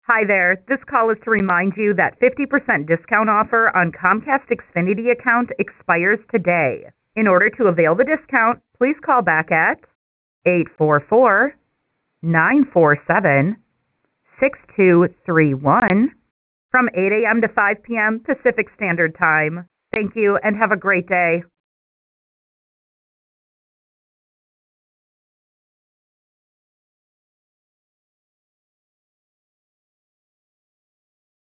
Hi there. This call is to remind you that 50% discount offer on Comcast Xfinity account expires today. In order to avail the discount, please call back at 844-947-6231 from 8 a.m. to 5 p.m. Pacific Standard Time. Thank you and have a great day.